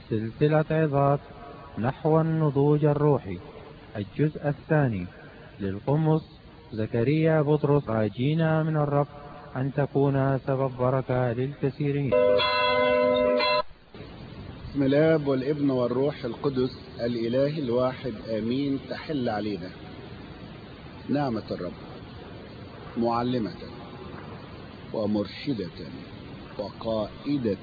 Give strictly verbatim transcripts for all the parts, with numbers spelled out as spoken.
سلسلة عظات نحو النضوج الروحي، الجزء الثاني للقمص زكريا بطرس. راجينا من الرب أن تكون سبب بركة للكثيرين. بسم الآب والابن والروح القدس الإله الواحد آمين. تحل علينا نعمة الرب معلمة ومرشدة وقائدة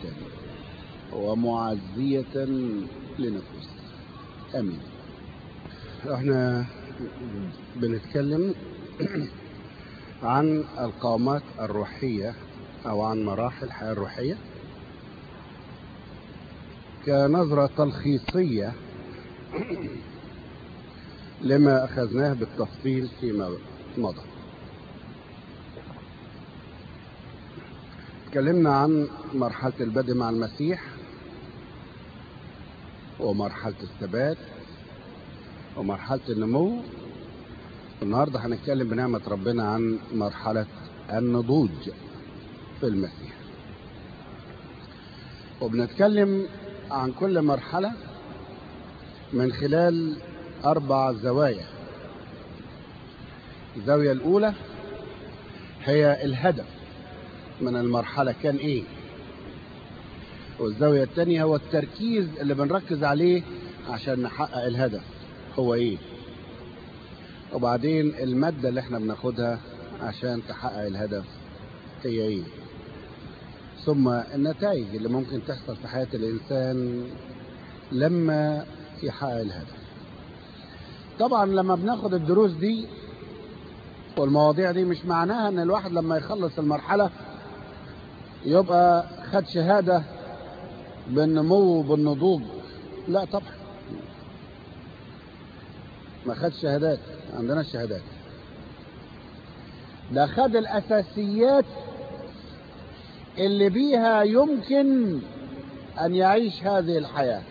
ومعزية لنفوس. آمين. احنا بنتكلم عن القامات الروحية أو عن مراحل الحياة الروحية كنظرة تلخيصية لما أخذناه بالتفصيل فيما مضى. تكلمنا عن مرحلة البدء مع المسيح ومرحلة الثبات ومرحلة النمو. النهاردة هنتكلم بنعمة ربنا عن مرحلة النضوج في المسيح، وبنتكلم عن كل مرحلة من خلال أربع زوايا. الزاوية الأولى هي الهدف من المرحلة كان إيه، والزاوية الثانية هو التركيز اللي بنركز عليه عشان نحقق الهدف هو إيه، وبعدين المادة اللي احنا بناخدها عشان تحقق الهدف هي إيه، ثم النتائج اللي ممكن تحصل في حياة الإنسان لما يحقق الهدف. طبعا لما بناخد الدروس دي والمواضيع دي مش معناها ان الواحد لما يخلص المرحلة يبقى خد شهادة بالنمو وبالنضوج. لا طبعا، ما خد شهادات، عندنا الشهادات، ده خد الأساسيات اللي بيها يمكن أن يعيش هذه الحياة،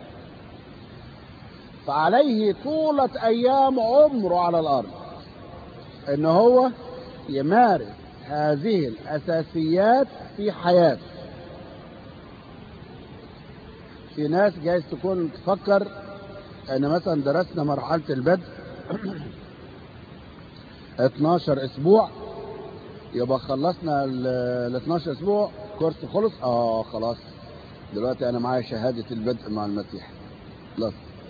فعليه طولة أيام عمره على الأرض إن هو يمارس هذه الأساسيات في حياته. في ناس جايز تكون تفكر أن مثلا درسنا مرحلة البدء اتناشر أسبوع يبقى خلصنا ال اتناشر أسبوع كورس خلص، آه خلاص دلوقتي أنا معايا شهادة البدء مع المسيح خلاص.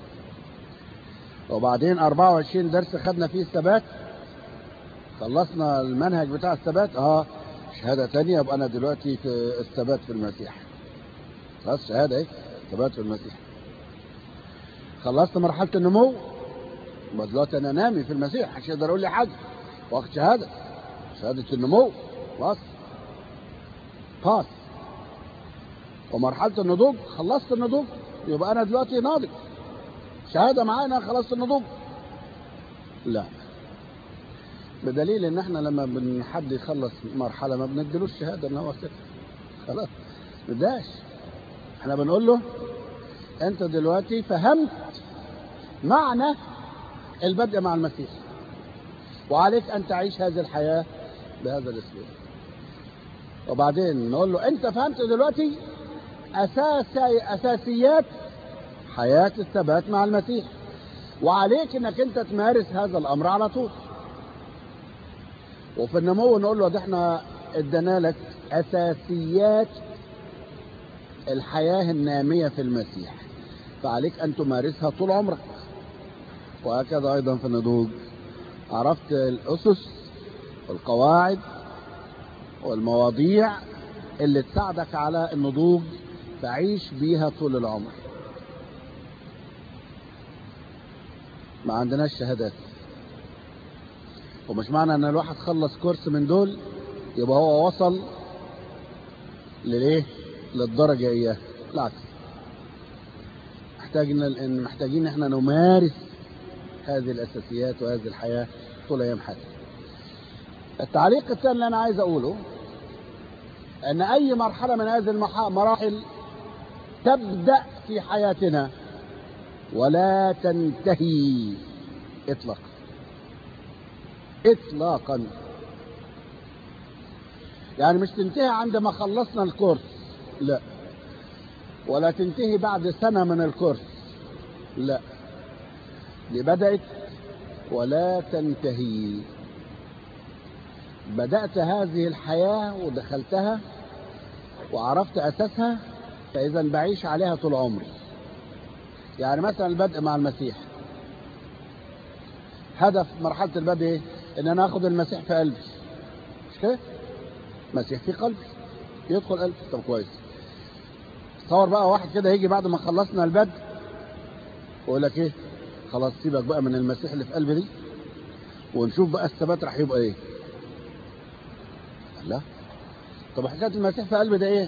وبعدين أربعة وعشرين درس خدنا فيه الثبات، خلصنا المنهج بتاع الثبات، اه شهادة تانية يبقى أنا دلوقتي في الثبات في المسيح خلاص، شهادة ايه ثبات في المسيح. خلصت مرحلة النمو يبقى دلوقتي أنا نامي في المسيح، محدش يقدر يقول لي حاجة، واخد شهادة شهادة النمو خلاص باس. ومرحلة النضوج خلصت النضوج يبقى أنا دلوقتي ناضج، شهادة معانا خلصت النضوج. لا، بدليل ان احنا لما بن حد يخلص مرحلة ما بنديلوش شهادة ان هو كده خلاص بداش، احنا بنقول له انت دلوقتي فهمت معنى البدء مع المسيح وعليك ان تعيش هذه الحياة بهذا الاسلوب. وبعدين نقول له انت فهمت دلوقتي اساسي اساسيات حياة الثبات مع المسيح، وعليك انك انت تمارس هذا الامر على طول. وفي النمو نقول له ده احنا ادينا لك اساسيات الحياة النامية في المسيح، فعليك ان تمارسها طول عمرك. وهكذا ايضا في النضوج عرفت الاسس والقواعد والمواضيع اللي تساعدك على النضوج تعيش بيها طول العمر. ما عندناش شهادات، ومش معنى ان الواحد خلص كورس من دول يبقى هو وصل لليه للدرجة اياه، بالعكس محتاجين محتاجين احنا نمارس هذه الاساسيات وهذه الحياة طول ايام حياتنا. التعليق الثاني اللي انا عايز اقوله ان اي مرحلة من هذه المراحل تبدأ في حياتنا ولا تنتهي اطلاقا اطلاقا. يعني مش تنتهي عندما خلصنا الكورس، لا، ولا تنتهي بعد سنة من الكورس، لا، دي بدأت ولا تنتهي. بدأت هذه الحياة ودخلتها وعرفت أساسها، فإذا بعيش عليها طول عمري. يعني مثلا البدء مع المسيح، هدف مرحلة البدء ايه؟ ان انا اخد المسيح في قلبي، مش كده؟ مسيح في قلبي يدخل قلبي. طب كويس، تصور بقى واحد كده يجي بعد ما خلصنا البدء ويقول لك ايه، خلاص سيبك بقى من المسيح اللي في قلبي دي ونشوف بقى الثبات راح يبقى ايه. لا، طب حكايه المسيح في قلبي ده ايه؟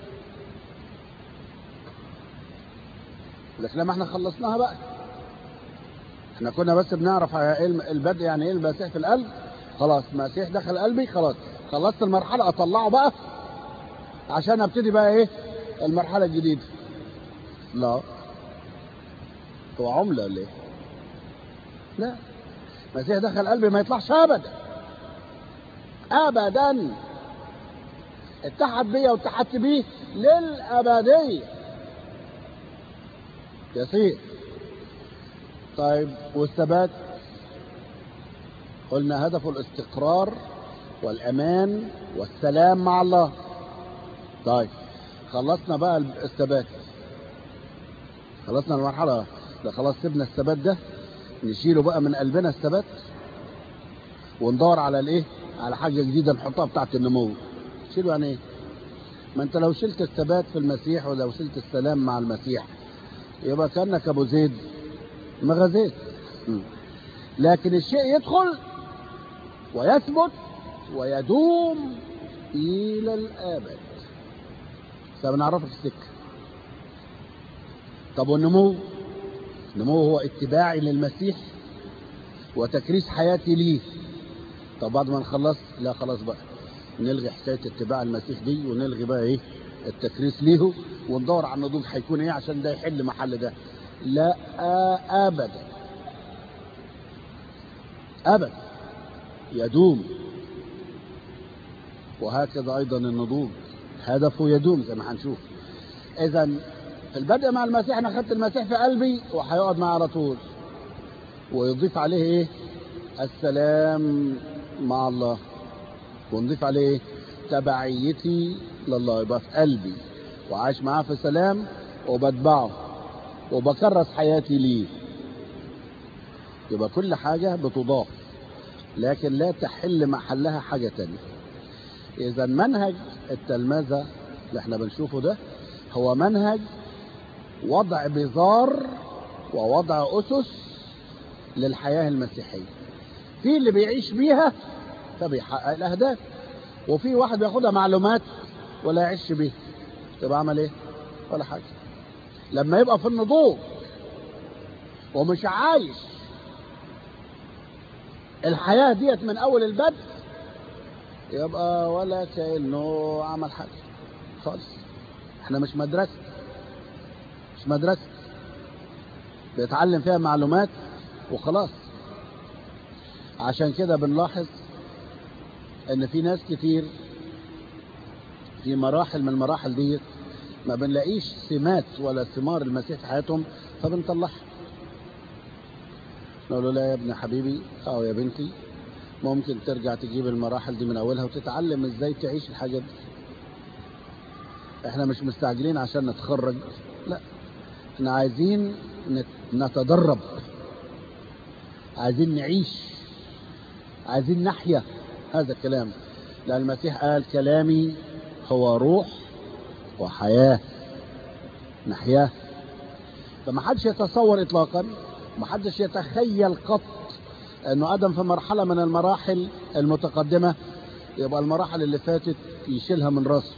لكن لما احنا خلصناها بقى، احنا كنا بس بنعرف ايه البدء، يعني ايه المسيح في القلب. خلاص المسيح دخل قلبي، خلاص خلصت المرحله، اطلعه بقى عشان ابتدي بقى ايه المرحله الجديده. لا، هو عمله ولا ايه؟ لا، المسيح دخل قلبي ما يطلعش ابدا ابدا. اتحد بيا واتحدت بيه للابديه يصير. طيب والثبات؟ قلنا هدفه الاستقرار والأمان والسلام مع الله. طيب خلصنا بقى الثبات، خلصنا المرحلة ده، خلاص سيبنا الثبات ده، نشيله بقى من قلبنا الثبات وندور على الايه، على حاجة جديدة نحطها بتاعة النمو. شيله يعني ايه؟ ما انت لو شلت الثبات في المسيح ولو شلت السلام مع المسيح يبقى كأنك ابو زيد ما غزيت. لكن الشيء يدخل ويثبت ويدوم إلى الأبد، فبنعرفه في السكة. طب والنمو؟ النمو هو اتباعي للمسيح وتكريس حياتي ليه. طب بعد ما نخلص، لا خلاص بقى نلغي حكاية اتباع المسيح دي ونلغي بقى ايه التكريس ليه وندور على النضوج هيكون ايه عشان ده يحل محل ده. لا أبدا أبدا، يدوم. وهكذا أيضا النضوج هدفه يدوم زي ما هنشوف. إذا في البدء مع المسيح أنا خدت المسيح في قلبي وهيقعد معي على طول، ويضيف عليه إيه؟ السلام مع الله، ونضيف عليه إيه؟ تبعيتي لله. يبقى في قلبي وعايش معاه في سلام وبتبعه وبكرس حياتي ليه. يبقى كل حاجة بتضاف لكن لا تحل محلها حاجة تانية. إذا منهج التلمذة اللي احنا بنشوفه ده هو منهج وضع بذار ووضع أسس للحياة المسيحية. في اللي بيعيش بيها فبيحقق الأهداف، وفي واحد بياخدها معلومات ولا يعيش بيها، تبقى عمل ايه؟ ولا حاجة. لما يبقى في النضوج ومش عايش الحياة ديت من أول البدء يبقى ولا كأنه عمل حاجة خالص. احنا مش مدرسة، مش مدرسة بيتعلم فيها معلومات وخلاص. عشان كده بنلاحظ ان في ناس كتير في مراحل من المراحل ديت ما بنلاقيش سمات ولا ثمار المسيح في حياتهم فبنطلعها. نقول له لا يا ابن حبيبي او يا بنتي، ممكن ترجع تجيب المراحل دي من اولها وتتعلم ازاي تعيش الحاجات دي. احنا مش مستعجلين عشان نتخرج، لا، احنا عايزين نتدرب، عايزين نعيش، عايزين نحيا هذا الكلام. لأن المسيح قال كلامي هو روح وحياة نحياه. فما حدش يتصور اطلاقا، ما حدش يتخيل قط انه ادم في مرحلة من المراحل المتقدمة يبقى المراحل اللي فاتت يشيلها من راسه.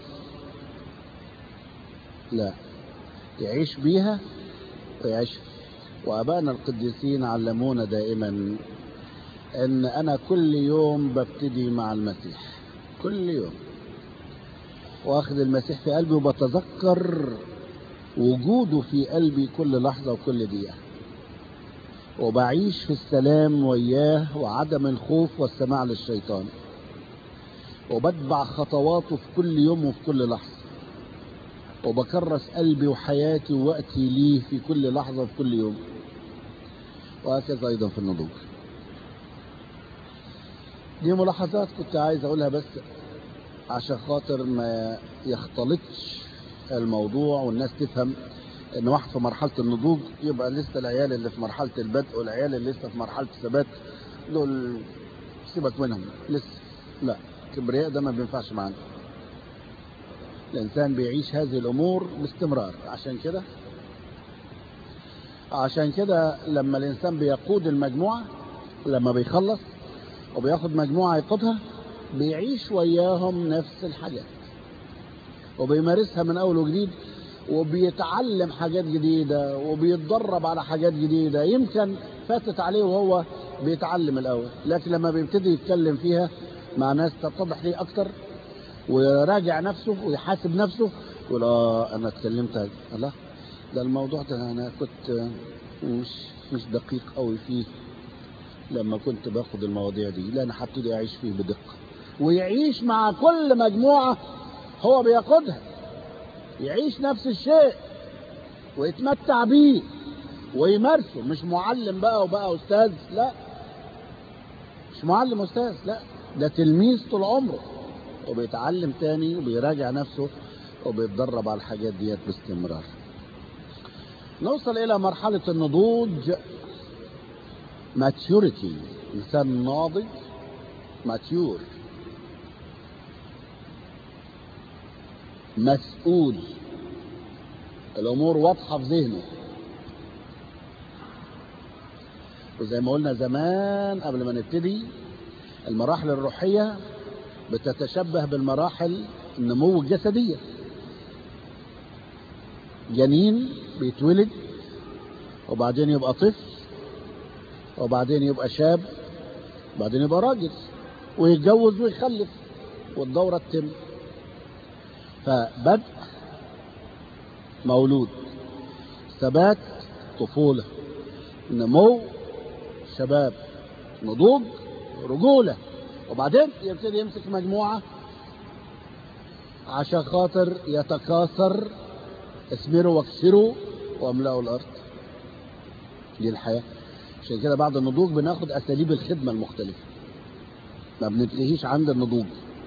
لا، يعيش بيها ويعيش. وابائنا القديسين علمونا دائما ان انا كل يوم ببتدي مع المسيح، كل يوم واخذ المسيح في قلبي وبتذكر وجوده في قلبي كل لحظة وكل دقيقة، وبعيش في السلام وياه وعدم الخوف والسماع للشيطان، وبتبع خطواته في كل يوم وفي كل لحظة. وبكرس قلبي وحياتي ووقتي ليه في كل لحظة وفي كل يوم. وهكذا أيضا في النضوج. دي ملاحظات كنت عايز أقولها بس عشان خاطر ما يختلطش الموضوع والناس تفهم ان واحد في مرحلة النضوج يبقى لسه العيال اللي في مرحلة البدء والعيال اللي لسه في مرحلة الثبات دول سيبك منهم لسه. لا، الكبرياء ده ما بينفعش معانا. الإنسان بيعيش هذه الأمور باستمرار. عشان كده عشان كده لما الإنسان بيقود المجموعة، لما بيخلص وبياخد مجموعة يقودها، بيعيش وياهم نفس الحاجات وبيمارسها من أول وجديد، وبيتعلم حاجات جديدة وبيتدرب على حاجات جديدة يمكن فاتت عليه وهو بيتعلم الأول، لكن لما بيبتدي يتكلم فيها مع ناس تتضح ليه أكتر ويراجع نفسه ويحاسب نفسه يقول اه انا اتكلمت لا ده الموضوع ده انا كنت مش مش دقيق قوي فيه لما كنت باخد المواضيع دي، لا انا هبتدي اعيش فيه بدقة. ويعيش مع كل مجموعة هو بياخدها، يعيش نفس الشيء ويتمتع بيه ويمارسه. مش معلم بقى وبقى استاذ، لا مش معلم استاذ، لا ده تلميذ طول عمره وبيتعلم تاني وبيراجع نفسه وبيتدرب على الحاجات ديت باستمرار. نوصل الى مرحلة النضوج maturity. انسان ناضج mature، مسؤول، الامور واضحة في ذهنه. وزي ما قلنا زمان قبل ما نبتدي، المراحل الروحية بتتشبه بالمراحل النمو الجسدية. جنين بيتولد وبعدين يبقى طفل وبعدين يبقى شاب وبعدين يبقى راجل ويتجوز ويخلف والدورة تتم. فبدء مولود، ثبات طفولة، نمو شباب، نضوج رجولة، وبعدين يبتدي يمسك مجموعة عشان خاطر يتكاثر. اسمروا واكسروا واملأوا الارض. دي الحياة. عشان كده بعد النضوج بناخد اساليب الخدمة المختلفة، ما بنتلهيش عند النضوج.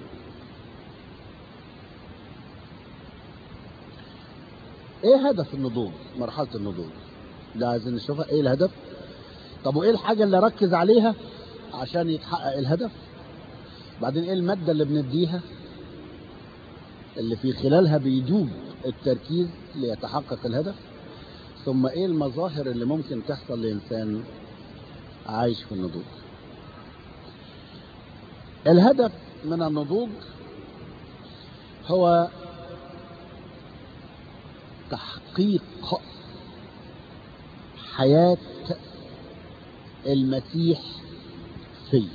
ايه هدف النضوج؟ مرحلة النضوج ده عايزين نشوفها. ايه الهدف؟ طب وايه الحاجة اللي ركز عليها عشان يتحقق الهدف؟ بعدين ايه المادة اللي بنديها اللي في خلالها بيدوب التركيز ليتحقق الهدف؟ ثم ايه المظاهر اللي ممكن تحصل لإنسان عايش في النضوج؟ الهدف من النضوج هو تحقيق حياة المسيح فيه،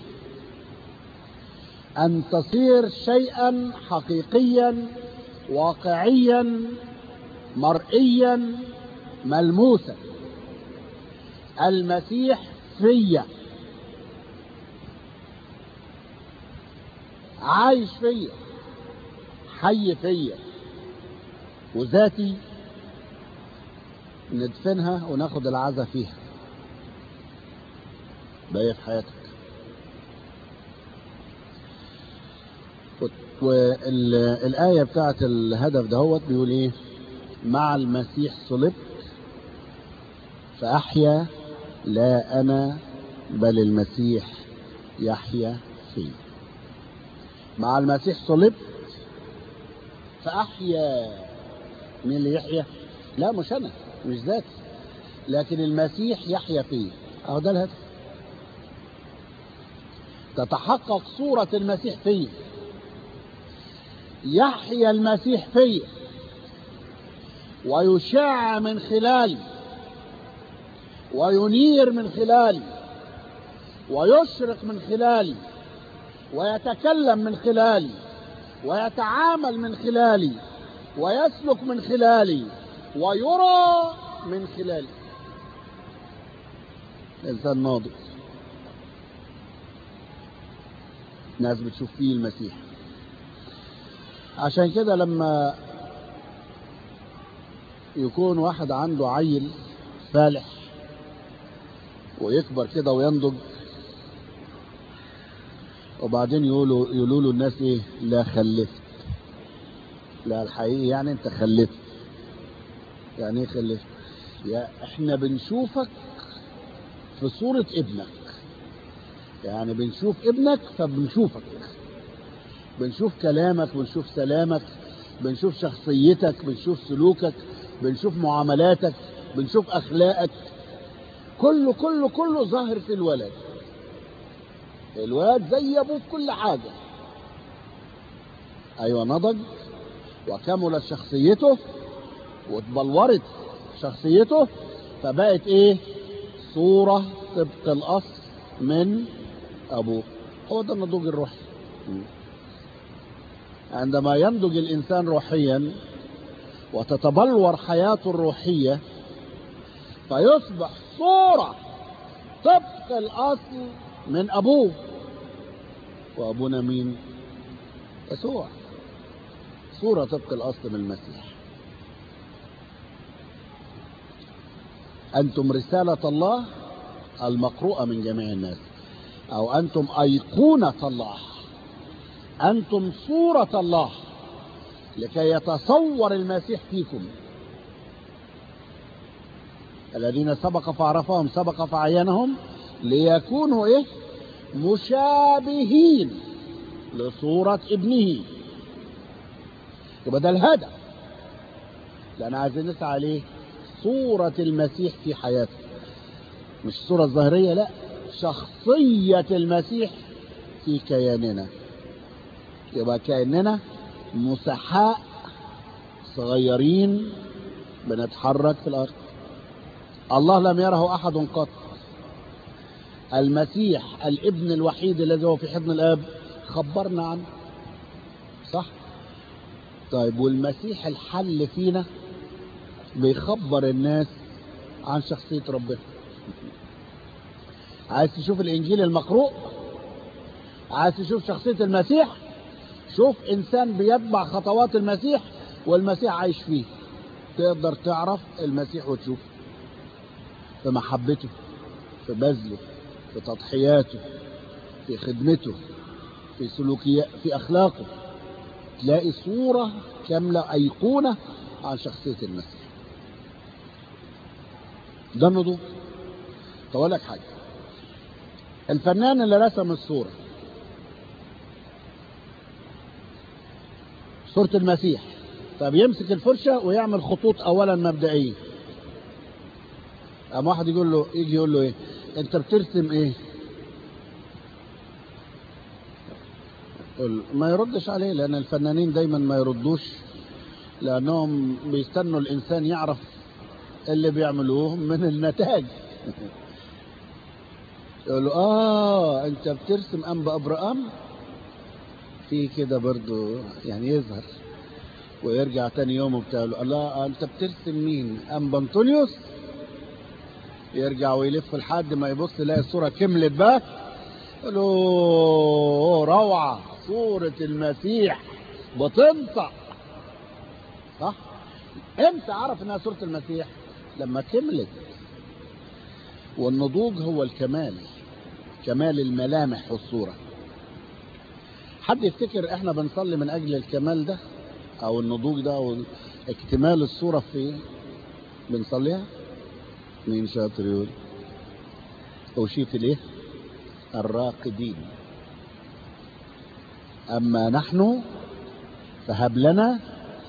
أن تصير شيئا حقيقيا واقعيا مرئيا ملموسا. المسيح فيا، عايش فيا، حي فيا، وذاتي ندفنها وناخد العزا فيها بقية في حياتك. والآية بتاعت الهدف دهوت بيقول ايه؟ مع المسيح صلبت فأحيا لا أنا بل المسيح يحيا فيه. مع المسيح صلبت فأحيا. مين اللي يحيا؟ لا مش أنا، مش ذاتي، لكن المسيح يحيا فيه. أهو ده الهدف. تتحقق صورة المسيح فيه، يحيا المسيح فيه ويشع من خلالي وينير من خلالي ويشرق من خلالي ويتكلم من خلالي ويتعامل من خلالي ويسلك من خلالي ويرى من خلالي. الإنسان ناضج، ناس بتشوف فيه المسيح. عشان كده لما يكون واحد عنده عيل فالح ويكبر كده وينضج، وبعدين يقولوا يقولوا له الناس ايه؟ لا خلفت. لا الحقيقي يعني انت خلفت. يعني ايه خلفت؟ يا احنا بنشوفك في صورة ابنك، يعني بنشوف ابنك فبنشوفك، بنشوف كلامك، بنشوف سلامك، بنشوف شخصيتك، بنشوف سلوكك، بنشوف معاملاتك، بنشوف اخلاقك، كله كله كله ظاهر في الولد. الولد زي ابوه في كل حاجة. ايوه نضج وكملت شخصيته واتبلورت شخصيته، فبقت ايه؟ صورة طبق الاصل من ابوه. هو ده النضوج الروحي. عندما ينضج الانسان روحيا وتتبلور حياته الروحية فيصبح صورة طبق الاصل من ابوه. وابونا مين؟ يسوع. صورة طبق الاصل من المسيح. انتم رسالة الله المقروءة من جميع الناس، او انتم ايقونة الله، انتم صورة الله لكي يتصور المسيح فيكم. الذين سبق فعرفهم سبق فعينهم ليكونوا ايه؟ مشابهين لصورة ابنه. يبقى ده الهدف، لأن عايزين نسعى عليه صورة المسيح في حياته، مش الصورة الظاهرية، لا، شخصية المسيح في كياننا. يبقى كأننا مسحاء صغيرين بنتحرك في الأرض. الله لم يره أحد قط. المسيح الابن الوحيد الذي هو في حضن الآب خبرنا عنه، صح؟ طيب والمسيح الحل فينا بيخبر الناس عن شخصية ربنا. عايز تشوف الإنجيل المقروء؟ عايز تشوف شخصية المسيح؟ شوف إنسان بيتبع خطوات المسيح والمسيح عايش فيه، تقدر تعرف المسيح وتشوف في محبته، في بذله، في تضحياته، في خدمته، في سلوكياته، في أخلاقه. تلاقي صورة كاملة، أيقونة عن شخصية المسيح. ده النضوج. طب أقول لك حاجة، الفنان اللي رسم الصورة، صورة المسيح، طب يمسك الفرشة ويعمل خطوط أولا مبدئية. أما واحد يقول له، يجي يقول له إيه؟ أنت بترسم إيه؟ ما يردش عليه، لأن الفنانين دايما ما يردوش، لأنهم بيستنوا الإنسان يعرف اللي بيعملوه من النتاج. يقول له آه أنت بترسم أنبا أبراهام، في كده برضو يعني يظهر، ويرجع تاني يوم وبتاع له الله أنت بترسم مين؟ أنبا أنطونيوس. يرجع ويلف لحد ما يبص يلاقي الصورة كملت بقى، يقول له روعة، صورة المسيح بتنطق. صح؟ امتى عرف انها صورة المسيح؟ لما كملت. والنضوج هو الكمال، كمال الملامح والصورة. حد يفتكر احنا بنصلي من اجل الكمال ده او النضوج ده او اكتمال الصورة في بنصليها؟ مين شاطر يقول؟ اوشيت الايه؟ الراقدين. اما نحن فهب لنا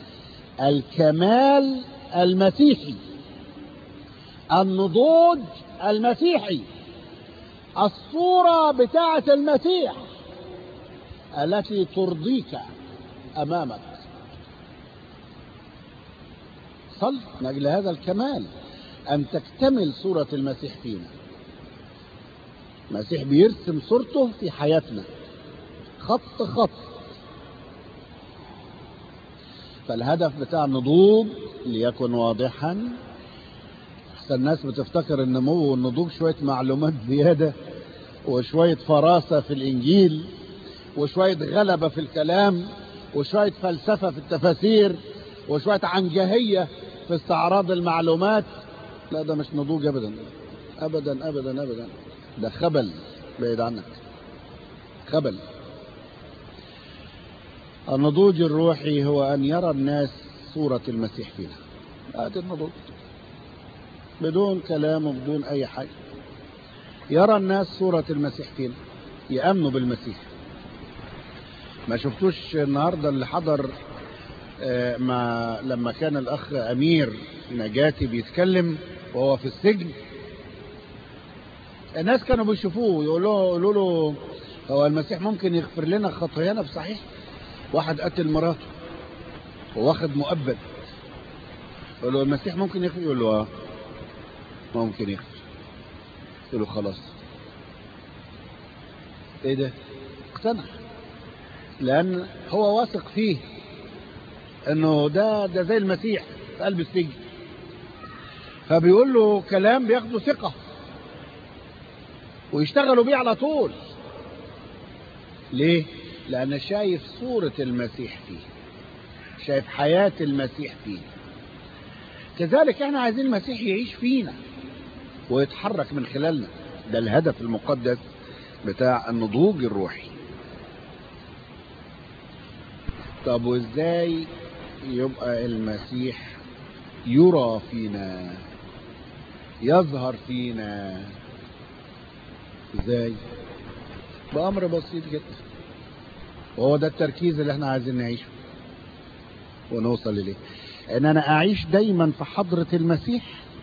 الكمال المسيحي، النضوج المسيحي، الصورة بتاعة المسيح التي ترضيك امامك. صل من اجل هذا الكمال، ان تكتمل صورة المسيح فينا. المسيح بيرسم صورته في حياتنا خط خط. فالهدف بتاع النضوج ليكن واضحا. احسن الناس بتفتكر النمو والنضوج شوية معلومات زيادة وشوية فراسة في الانجيل وشوية غلبة في الكلام وشوية فلسفة في التفاسير وشوية عنجهية في استعراض المعلومات، لا ده مش نضوج ابدا ابدا ابدا ابدا، ده خبل بعيد عنك، خبل. النضوج الروحي هو ان يرى الناس صورة المسيح فينا، هذا النضوج بدون كلام وبدون اي حاجة. يرى الناس صورة المسيح فينا، يأمنوا بالمسيح. ما شفتوش النهاردة اللي حضر ما لما كان الأخ أمير نجاتي بيتكلم وهو في السجن؟ الناس كانوا بيشوفوه يقولوا يقولوا له هو المسيح ممكن يغفر لنا خطايانا؟ بصحيح واحد قتل مراته وواخد مؤبد، يقول له المسيح ممكن يغفر؟ يقول له اه ممكن يغفر. يقول له خلاص. ايه ده؟ اقتنع، لأن هو واثق فيه انه ده ده زي المسيح في قلب السجن، فبيقول له كلام بياخدوا ثقة ويشتغلوا بيه على طول. ليه؟ لأن شايف صورة المسيح فيه، شايف حياة المسيح فيه. كذلك احنا عايزين المسيح يعيش فينا ويتحرك من خلالنا، ده الهدف المقدس بتاع النضوج الروحي. طب وازاي يبقى المسيح يرى فينا، يظهر فينا؟ ازاي؟ بأمر بسيط جدا، وهو ده التركيز اللي احنا عايزين نعيشه ونوصل إليه، ان انا اعيش دايما في حضرة المسيح،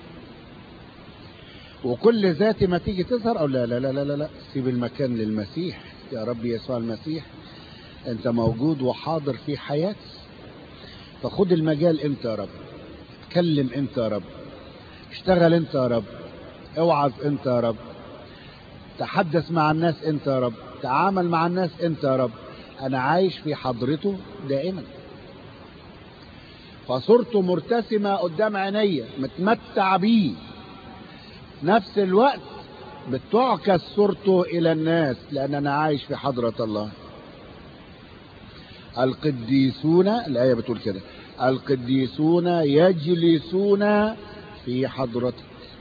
وكل ذاتي ما تيجي تظهر او لا لا لا لا لا سيب المكان للمسيح. يا رب يسوع المسيح انت موجود وحاضر في حياتي، فخد المجال انت يا رب، اتكلم انت يا رب، اشتغل انت يا رب، اوعظ انت يا رب، تحدث مع الناس انت يا رب، تعامل مع الناس انت يا رب. انا عايش في حضرته دائما، فصورته مرتسمة قدام عيني، متمتع بيه، نفس الوقت بتعكس صورته الى الناس، لان انا عايش في حضرة الله. القديسون، الآية بتقول كده، القديسون يجلسون في حضرتك.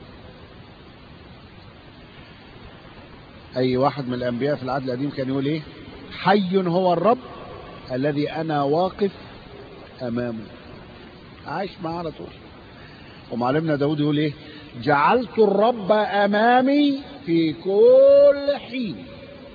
أي واحد من الأنبياء في العهد القديم كان يقول إيه؟ حي هو الرب الذي أنا واقف أمامه، عايش معاه على طول. ومعلمنا داود يقول إيه؟ جعلت الرب أمامي في كل حين.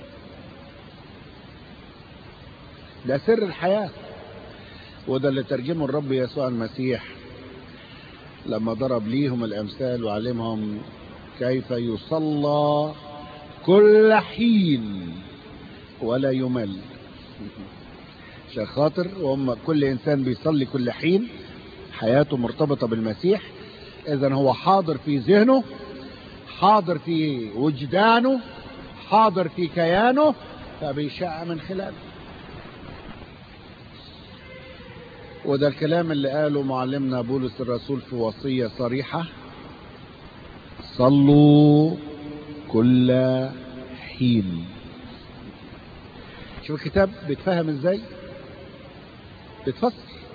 ده سر الحياة، وده اللي ترجمه الرب يسوع المسيح لما ضرب ليهم الأمثال وعلمهم كيف يصلى كل حين ولا يمل. عشان خاطر وهم كل إنسان بيصلي كل حين، حياته مرتبطة بالمسيح، إذن هو حاضر في ذهنه، حاضر في وجدانه، حاضر في كيانه، فبيشع من خلاله. وده الكلام اللي قاله معلمنا بولس الرسول في وصية صريحة: صلوا كل حين. شوف الكتاب بيتفهم ازاي، بيتفسر.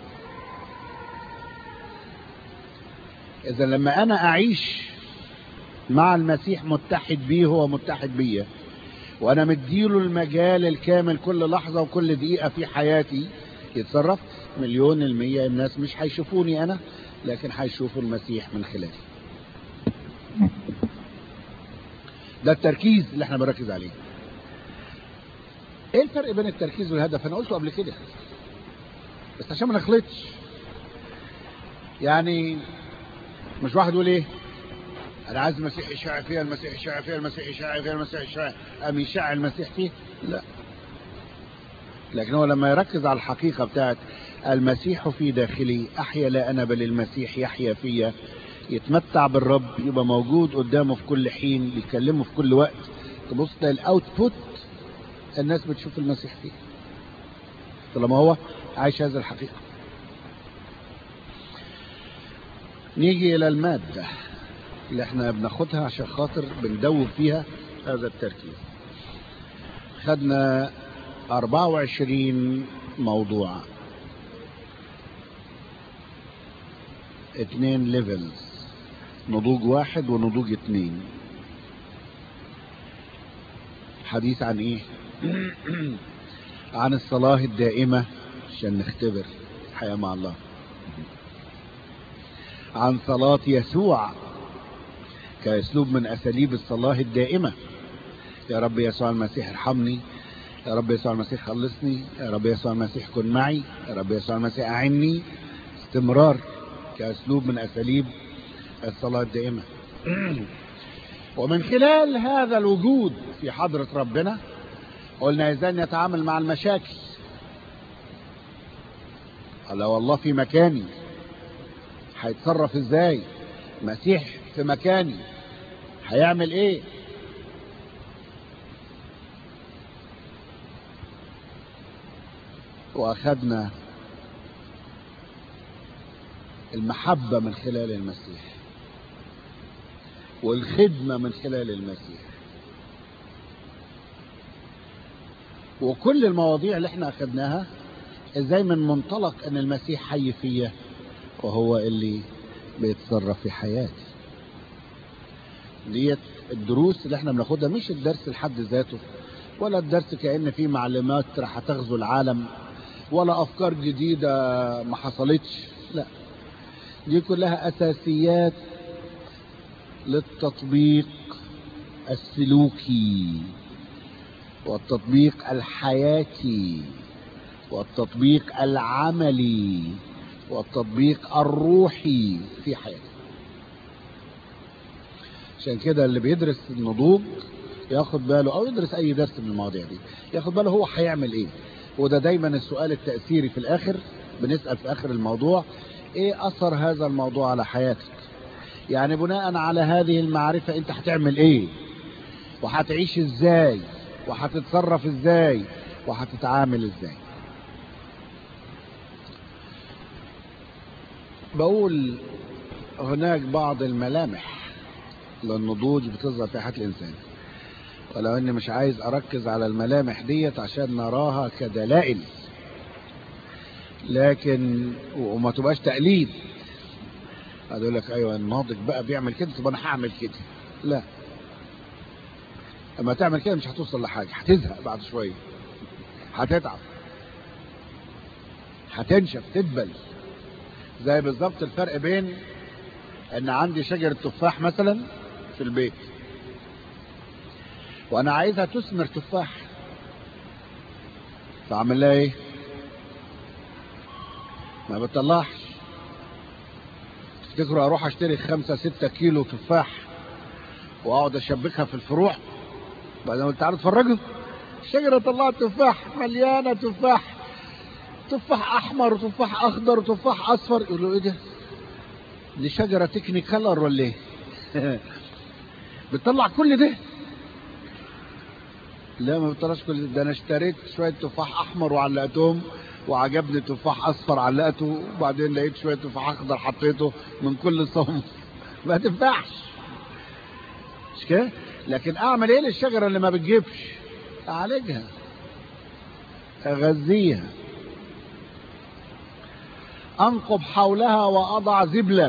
اذا لما انا اعيش مع المسيح متحد بيه، هو متحد بيه، وانا مديله المجال الكامل كل لحظة وكل دقيقة في حياتي يتصرف، مليون المية الناس مش هيشوفوني انا، لكن هيشوفوا المسيح من خلالي. ده التركيز اللي احنا بنركز عليه. ايه الفرق بين التركيز والهدف؟ انا قلته قبل كده بس عشان ما نخلطش. يعني مش واحد يقول ايه، انا عايز المسيح يشع فيها، المسيح يشع فيها، المسيح يشع فيها، المسيح يشع، ام يشع المسيح فيه؟ لا، لكن هو لما يركز على الحقيقة بتاعت المسيح في داخلي، احيا لا انا بل المسيح يحيا فيا، يتمتع بالرب، يبقى موجود قدامه في كل حين، بيكلمه في كل وقت. تبص للاوتبوت، الناس بتشوف المسيح فيه طالما هو عايش هذه الحقيقة. نيجي الى المادة اللي احنا بناخدها عشان خاطر بندوب فيها هذا التركيز. خدنا أربعة وعشرين موضوع. اتنين ليفلز، نضوج واحد ونضوج اتنين. حديث عن ايه؟ عن الصلاة الدائمة عشان نختبر الحياة مع الله، عن صلاة يسوع كأسلوب من أساليب الصلاة الدائمة. يا رب يسوع المسيح ارحمني، يا رب يسوع المسيح خلصني، يا رب يسوع المسيح كن معي، يا رب يسوع المسيح أعني. استمرار كأسلوب من أساليب الصلاة الدائمة. ومن خلال هذا الوجود في حضرة ربنا قلنا ازاي نتعامل مع المشاكل. لو الله في مكاني هيتصرف ازاي؟ المسيح في مكاني هيعمل ايه؟ واخدنا المحبة من خلال المسيح، والخدمة من خلال المسيح، وكل المواضيع اللي احنا اخدناها ازاي من منطلق ان المسيح حي فيا وهو اللي بيتصرف في حياتي. ديت الدروس اللي احنا بناخدها، مش الدرس لحد ذاته، ولا الدرس كأن فيه معلومات راح تغزو العالم، ولا افكار جديدة ما حصلتش. لا، دي كلها اساسيات للتطبيق السلوكي والتطبيق الحياتي والتطبيق العملي والتطبيق الروحي في حياتي. عشان كده اللي بيدرس النضوج ياخد باله، او يدرس اي درس من المواضيع دي ياخد باله هو هيعمل ايه. وده دايما السؤال التأثيري في الاخر، بنسأل في اخر الموضوع ايه اثر هذا الموضوع على حياتك؟ يعني بناء على هذه المعرفة انت هتعمل ايه، وهتعيش ازاي، وهتتصرف ازاي، وهتتعامل ازاي. بقول هناك بعض الملامح للنضوج بتظهر في حياة الانسان، ولو اني مش عايز اركز على الملامح ديت عشان نراها كدلائل، لكن وما تبقاش تقليد. هقول لك ايوه الناضج بقى بيعمل كده طب انا هعمل كده. لا، اما تعمل كده مش هتوصل لحاجه، هتزهق بعد شويه، هتتعب، هتنشف، تدبل. زي بالظبط الفرق بين ان عندي شجره تفاح مثلا في البيت وانا عايزها تثمر تفاح، فاعمل لها ايه؟ ما بتطلعش. تفتكروا اروح اشتري خمسة ستة كيلو تفاح واقعد اشبكها في الفروع بعد ما قلت تعالوا اتفرجوا الشجره طلعت تفاح، مليانه تفاح، تفاح احمر وتفاح اخضر وتفاح اصفر. يقولوا ايه ده؟ دي شجره تكني كلر ولا ايه؟ بتطلع كل ده؟ لا، ما بتطلعش كل ده. ده انا اشتريت شويه تفاح احمر وعلقتهم، وعجبني تفاح اصفر علقته، وبعدين لقيت شويه تفاح اخضر حطيته من كل صنف. ما تنفعش، مش كده؟ لكن اعمل ايه للشجره اللي ما بتجيبش؟ اعالجها، اغذيها، انقب حولها واضع زبلا،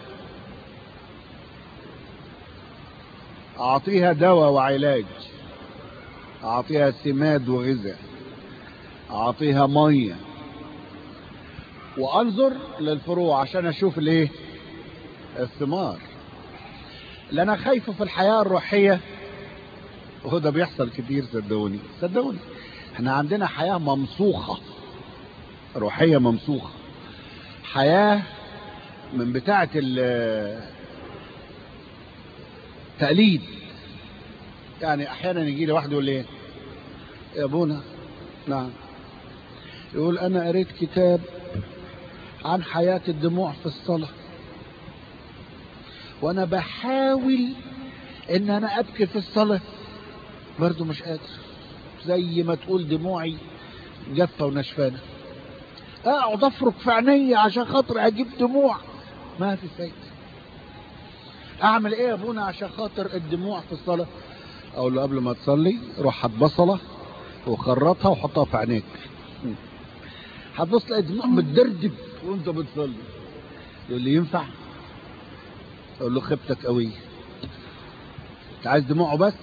اعطيها دواء وعلاج، اعطيها سماد وغذاء، اعطيها ميه، وانظر للفروع عشان اشوف الايه؟ الثمار. اللي انا خايفه في الحياه الروحيه، وهو ده بيحصل كتير، صدقوني صدقوني احنا عندنا حياه ممسوخه، روحيه ممسوخه، حياه من بتاعه التقليد. يعني احيانا يجي لي واحد يقول لي يا ابونا، نعم، يقول انا قريت كتاب عن حياة الدموع في الصلاة، وانا بحاول ان انا ابكي في الصلاة برضو مش قادر، زي ما تقول دموعي جافة ونشفانة، اقعد افرك في عيني عشان خاطر اجيب دموع، ما في فايدة. اعمل ايه يا ابونا عشان خاطر الدموع في الصلاة؟ اقول له قبل ما تصلي روح هات بصلة وخرطها وحطها في عينيك، هتبص تلاقي الدموع بتدردب وانت بتصلي. يقول لي ينفع؟ اقول له خيبتك قوي، انت عايز دموعه بس؟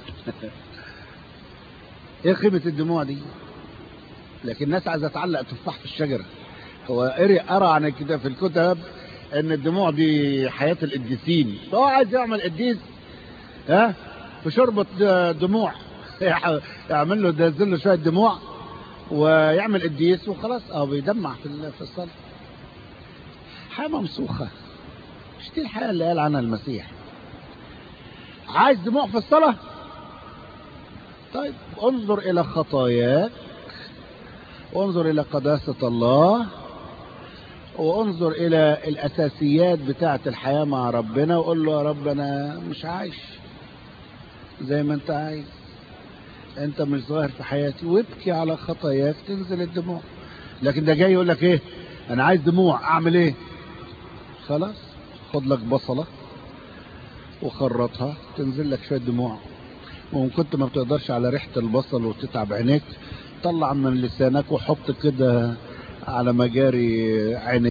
ايه قيمة الدموع دي؟ لكن الناس عايزة تعلق تفاح في الشجرة. هو قري قرا عن كده في الكتب ان الدموع دي حياة القديسين، فهو عايز يعمل قديس ها في شربة دموع، يعمل له ينزل له شوية دموع ويعمل قديس وخلاص. اه بيدمع في في الصلاة. حياة ممسوخة، مش دي الحياة اللي قال عنها المسيح. عايز دموع في الصلاة؟ طيب انظر الى خطاياك، وانظر الى قداسة الله، وانظر الى الاساسيات بتاعة الحياة مع ربنا، وقول له يا رب انا مش عايش زي ما انت عايز، انت مش ظاهر في حياتي، وابكي على خطاياك تنزل الدموع. لكن ده جاي يقول لك ايه؟ انا عايز دموع، اعمل ايه؟ خلاص خد لك بصلة وخرطها تنزل لك شوية دموع. وإن كنت ما بتقدرش على ريحة البصل وتتعب عينيك، طلع من لسانك وحط كده على مجاري عينيك.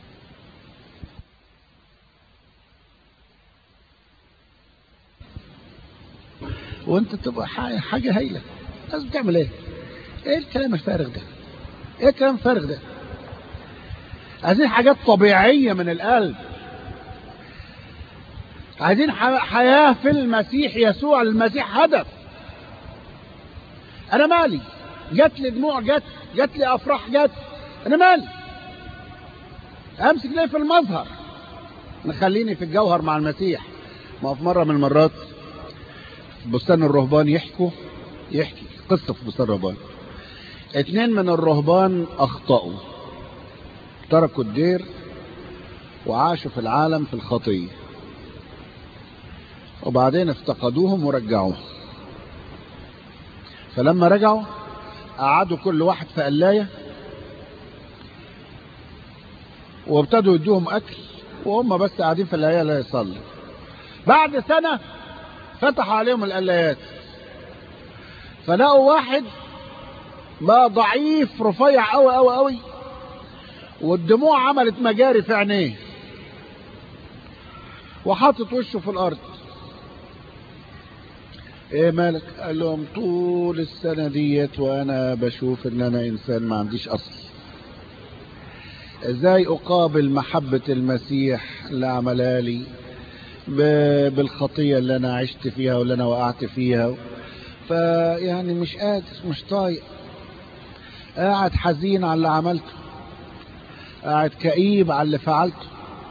وانت تبقى حاجة هايلة. لازم تعمل ايه؟ ايه الكلام الفارغ ده؟ ايه الكلام الفارغ ده؟ عايزين حاجات طبيعية من القلب، عايزين حياة في المسيح يسوع. المسيح هدف. انا مالي؟ جات لي دموع، جات جات لي افراح، جات، انا مالي؟ امسك ليه في المظهر؟ نخليني في الجوهر مع المسيح. ما في مرة من المرات في بستان الرهبان يحكوا يحكي قصة في بستان الرهبان. اتنين من الرهبان اخطأوا، تركوا الدير وعاشوا في العالم في الخطية، وبعدين افتقدوهم ورجعوهم. فلما رجعوا قعدوا كل واحد في قلاية وابتدوا يدوهم اكل، وهم بس قاعدين في القلاية لا يصلوا. بعد سنة فتحوا عليهم القلايات، فلقوا واحد بقى ضعيف رفيع قوي قوي قوي، والدموع عملت مجاري في عينيه، وحاطط وشه في الارض. ايه مالك؟ قال لهم طول السنة ديت وانا بشوف ان انا انسان ما عنديش اصل. ازاي اقابل محبة المسيح اللي عملها لي بالخطية اللي انا عشت فيها واللي انا وقعت فيها؟ فيعني مش قادر، مش طايق، قاعد حزين على اللي عملته، قاعد كئيب على اللي فعلته.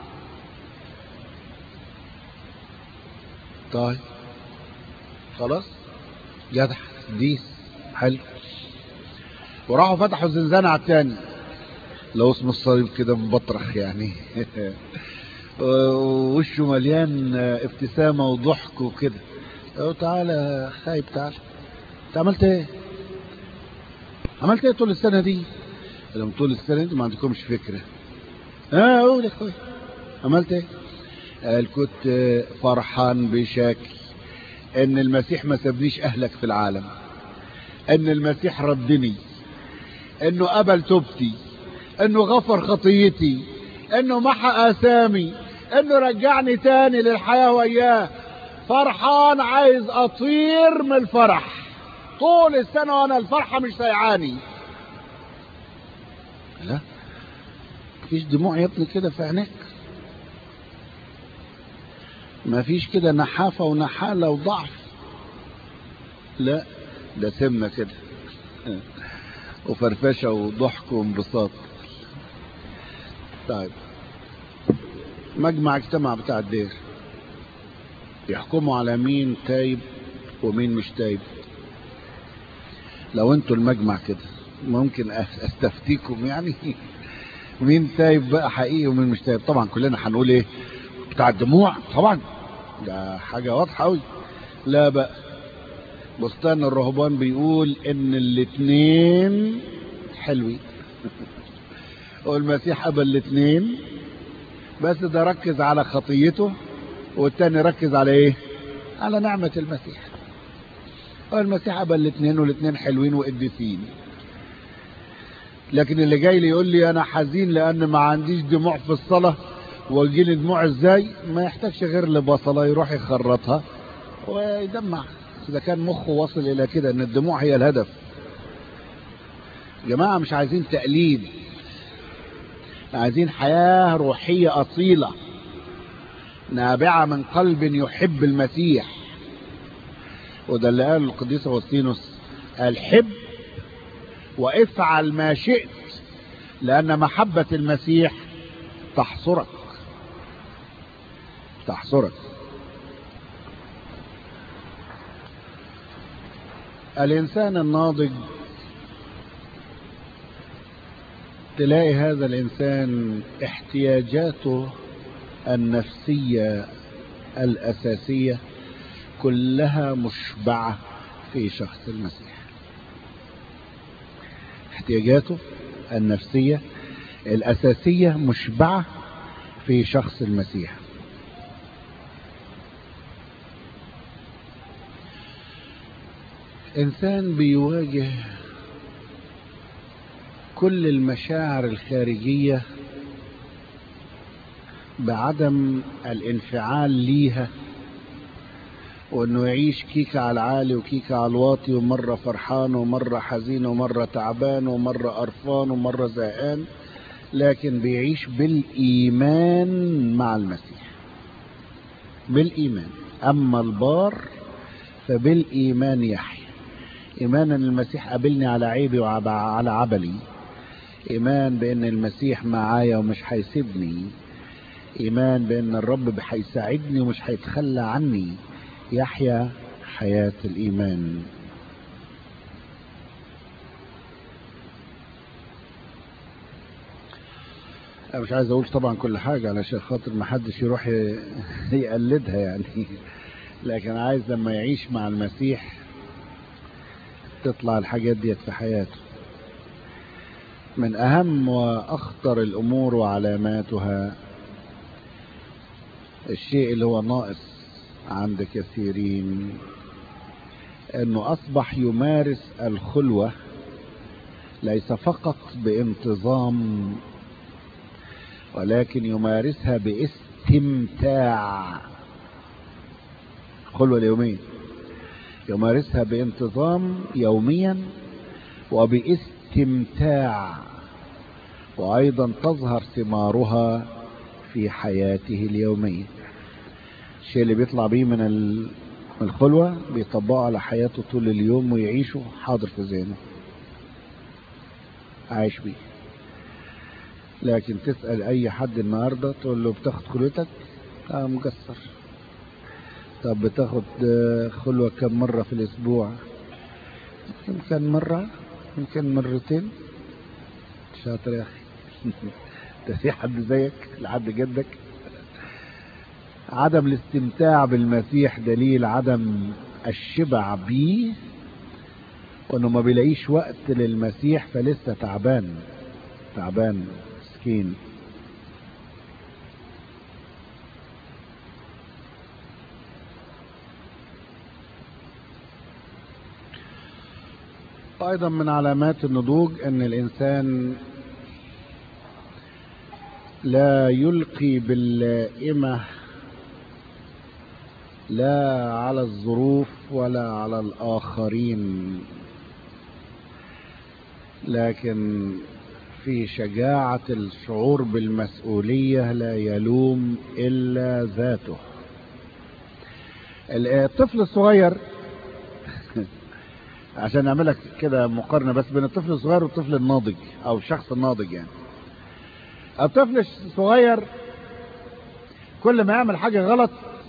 طيب خلاص جدع ديس حلو. وراحوا فتحوا الزنزانة على التاني، لو اسم الصليب كده مبطرخ يعني وشه مليان ابتسامة وضحك وكده. قالوا تعالى خايب، تعالى انت عملت ايه؟ عملت ايه طول السنة دي؟ قالوا طول السنة دي ما عندكمش فكرة. اه قول يا اخوي عملت ايه؟ قال كنت فرحان بشكل ان المسيح ما سابنيش اهلك في العالم، ان المسيح ردني، انه قبل توبتي، انه غفر خطيتي، انه محى اثامي، انه رجعني تاني للحياة وياه. فرحان عايز اطير من الفرح طول السنة وانا الفرحة مش سايعاني. لا مفيش دموع يا ابني كده في عينيك، مفيش كده نحافة ونحالة وضعف، لا ده سمنة كده وفرفشة وضحك وانبساط. طيب مجمع اجتماع بتاع الدير يحكموا على مين تايب ومين مش تايب. لو انتوا المجمع كده ممكن استفتيكم يعني مين تايب بقى حقيقي ومين مش تايب. طبعا كلنا هنقول ايه؟ بتاع الدموع طبعا، ده حاجة واضحة قوي. لا بقى، بستان الرهبان بيقول ان الاتنين حلوين والمسيح قبل الاتنين، بس ده ركز على خطيته والتاني ركز على ايه؟ على نعمة المسيح. والمسيح قبل الاتنين والاتنين حلوين وقديسين. لكن اللي جاي لي يقول لي انا حزين لان ما عنديش دموع في الصلاة ويجي لي دموع ازاي؟ ما يحتاجش غير لبصلة يروح يخرطها ويدمع، اذا كان مخه وصل الى كده ان الدموع هي الهدف. جماعة مش عايزين تقليد، عايزين حياة روحية أصيلة نابعة من قلب يحب المسيح. وده اللي قاله القديس أغسطينوس، قال حب وافعل ما شئت لأن محبة المسيح تحصرك تحصرك. الإنسان الناضج تلاقي هذا الإنسان احتياجاته النفسية الأساسية كلها مشبعة في شخص المسيح. احتياجاته النفسية الأساسية مشبعة في شخص المسيح. إنسان بيواجه كل المشاعر الخارجية بعدم الانفعال ليها، وانه يعيش كيكة على العالي وكيكة على الواطي، ومرة فرحان ومرة حزين ومرة تعبان ومرة قرفان ومرة زهقان، لكن بيعيش بالإيمان مع المسيح، بالإيمان. أما البار فبالإيمان يحيى. إيمان أن المسيح قابلني على عيبي وعلى عبلي، إيمان بأن المسيح معايا ومش هيسيبني، إيمان بأن الرب هيساعدني ومش هيتخلى عني. يحيى حياة الإيمان. أنا مش عايز أقول طبعا كل حاجة علشان خاطر ما حدش يروح يقلدها يعني، لكن عايز لما يعيش مع المسيح تطلع الحاجات ديت في حياته. من أهم وأخطر الأمور وعلاماتها الشيء اللي هو ناقص عند كثيرين، أنه أصبح يمارس الخلوة ليس فقط بانتظام، ولكن يمارسها باستمتاع. خلوة اليومية يمارسها بانتظام يوميا وباستمتاع، وأيضا تظهر ثمارها في حياته اليومية. الشيء اللي بيطلع بيه من الخلوة بيطبقه على حياته طول اليوم ويعيشه حاضر في ذهنه، عايش بيه. لكن تسأل أي حد النهاردة تقول له بتاخد خلوتك؟ اه مقصر. طب بتاخد خلوة كم مرة في الأسبوع؟ يمكن مرة، يمكن مرتين. شاطر يا أخي. ده في حد زيك لحد جدك؟ عدم الاستمتاع بالمسيح دليل عدم الشبع بيه، وانه ما بيلاقيش وقت للمسيح، فلسه تعبان تعبان مسكين. ايضا من علامات النضوج ان الانسان لا يلقي باللائمة لا على الظروف ولا على الآخرين، لكن في شجاعة الشعور بالمسؤولية لا يلوم إلا ذاته. الطفل الصغير عشان نعملك كده مقارنة بس بين الطفل الصغير والطفل الناضج أو الشخص الناضج، يعني الطفل الصغير كل ما يعمل حاجة غلط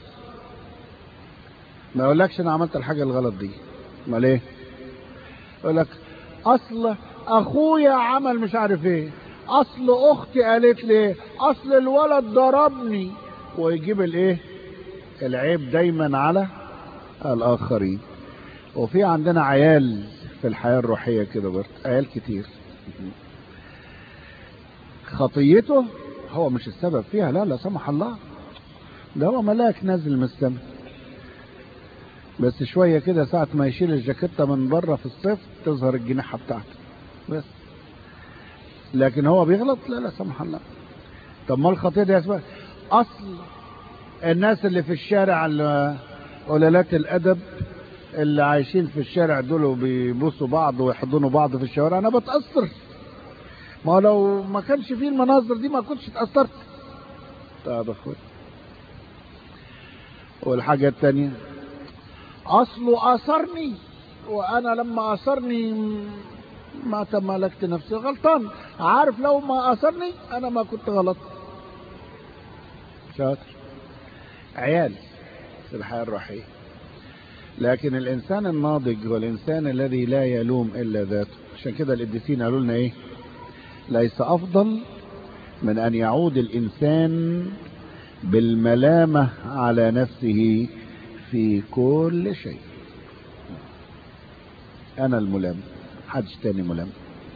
ما يقولكش انا عملت الحاجة الغلط دي، ما ليه؟ يقولك اصل اخويا عمل مش عارف ايه، اصل اختي قالت لي، اصل الولد ضربني، ويجيب الايه؟ العيب دايما على الاخرين. وفي عندنا عيال في الحياة الروحية كده برضه، عيال كتير خطيته هو مش السبب فيها، لا لا سمح الله، ده هو ملاك نازل من السماء، بس شوية كده ساعة ما يشيل الجاكيتة من بره في الصيف تظهر الجناحة بتاعته بس. لكن هو بيغلط؟ لا لا سمح الله. طب ما الخطية دي اسباب؟ اصل الناس اللي في الشارع، قلالات الادب اللي عايشين في الشارع دول وبيبوسوا بعض ويحضنوا بعض في الشوارع، انا بتأثر. ما لو ما كانش فيه المناظر دي ما كنتش اتأثرت. طب اخوي، والحاجة التانية اصله اثرني، وانا لما اثرني ما تمالكت نفسي، غلطان. عارف لو ما اثرني انا ما كنت غلط. شاطر. عيال في الحياة الروحية. لكن الانسان الناضج هو الانسان الذي لا يلوم الا ذاته. عشان كده القديسين قالوا لنا ايه؟ ليس افضل من ان يعود الانسان بالملامة على نفسه في كل شيء. انا الملام، محدش تاني ملام.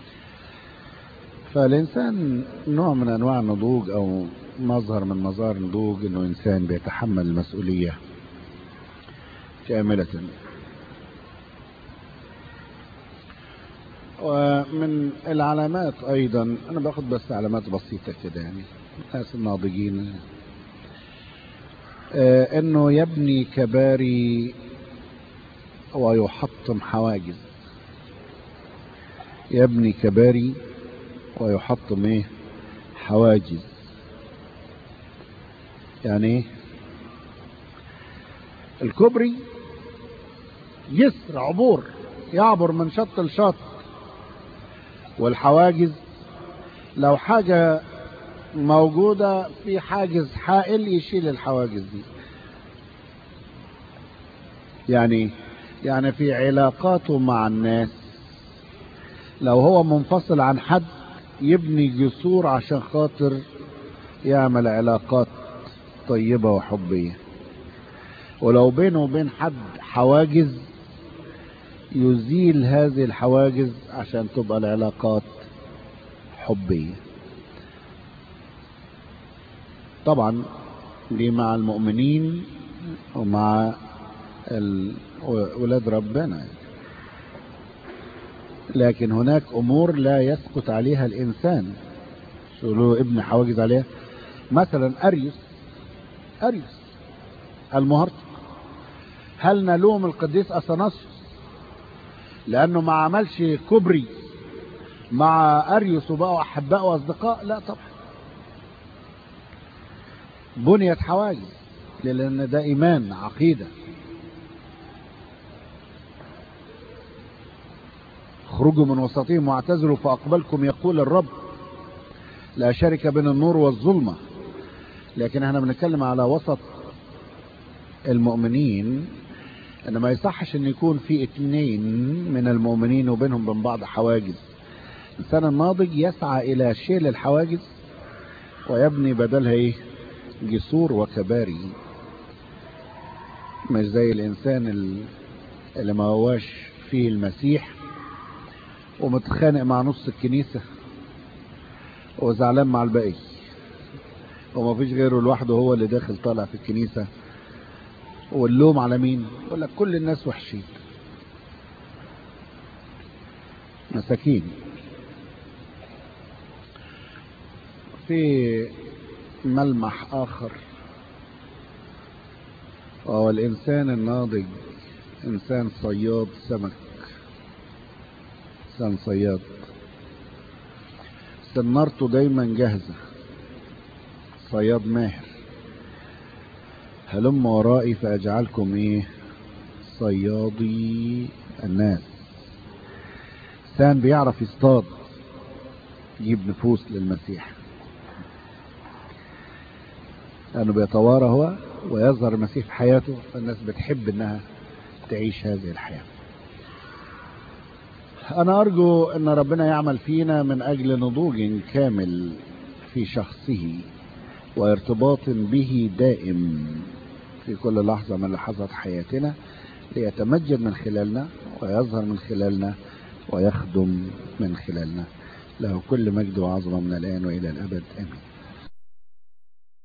فالانسان نوع من انواع النضوج او مظهر من مظاهر النضوج انه انسان بيتحمل المسؤولية كاملة. ومن العلامات ايضا، انا باخد بس علامات بسيطة كده يعني الناس الناضجين، آه انه يبني كباري ويحطم حواجز. يبني كباري ويحطم ايه؟ حواجز. يعني ايه؟ الكوبري جسر عبور يعبر من شط لشط، والحواجز لو حاجة موجودة في حاجز حائل يشيل الحواجز دي. يعني يعني في علاقاته مع الناس لو هو منفصل عن حد يبني جسور عشان خاطر يعمل علاقات طيبة وحبية، ولو بينه وبين حد حواجز يزيل هذه الحواجز عشان تبقى العلاقات حبية. طبعا دي مع المؤمنين ومع ولاد ربنا، لكن هناك امور لا يسقط عليها الانسان شو ابن حواجز عليها. مثلا اريوس اريوس المهرطق، هل نلوم القديس اثناسيوس لانه ما عملش كوبري مع اريوس وبقوا احباء واصدقاء؟ لا طبعا، بنيت حواجز لان ده ايمان عقيدة. اخرجوا من وسطهم واعتزلوا فاقبلكم يقول الرب، لا شرك بين النور والظلمة. لكن احنا بنتكلم على وسط المؤمنين، ان ما يصحش ان يكون في اتنين من المؤمنين وبينهم وبين بعض حواجز. الانسان الناضج يسعى الى شيل الحواجز ويبني بدلها ايه؟ جسور وكباري. مش زي الانسان اللي ما هواش فيه المسيح ومتخانق مع نص الكنيسة وزعلان مع الباقي وما فيش غيره لوحده هو اللي داخل طالع في الكنيسة، واللوم على مين؟ يقول لك كل الناس وحشين مساكين. في ملمح آخر وهو الإنسان الناضج إنسان صياد سمك. إنسان صياد سنارته دايما جاهزة، صياد ماهر. هلم ورائي فأجعلكم إيه؟ صيادي الناس. إنسان بيعرف يصطاد، يجيب نفوس للمسيح، لأنه بيتوارى هو ويظهر المسيح في حياته، فالناس بتحب إنها تعيش هذه الحياة. أنا أرجو أن ربنا يعمل فينا من أجل نضوج كامل في شخصه وارتباط به دائم في كل لحظة من لحظات حياتنا، ليتمجد من خلالنا ويظهر من خلالنا ويخدم من خلالنا. له كل مجد وعظمة من الآن وإلى الأبد، آمين.